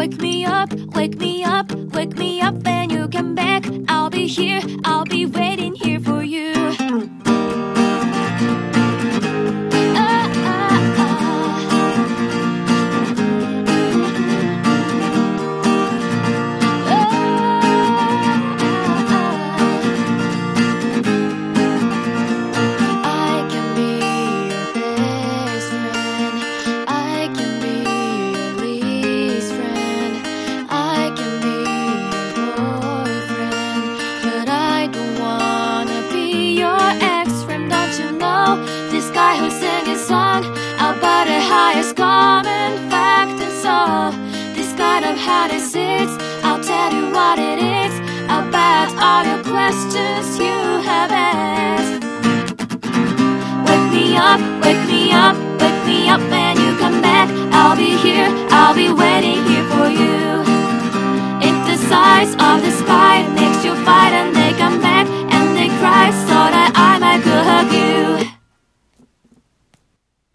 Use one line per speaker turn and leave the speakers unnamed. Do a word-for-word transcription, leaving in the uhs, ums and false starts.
Wake me up, wake me up, wake me up when you come back. I'll be here, I'll be waiting here for you. Ah, ah, ah. I can be your best friend. I can be your least friend. I can be your boyfriend, but I don't wanna be your ex-friend. Don't you know this guy who sang his song about the highest common fact and so this kind of how this is? I'll tell you what it is about all your questions you have asked. Wake me up, wake me up, wake me up, man.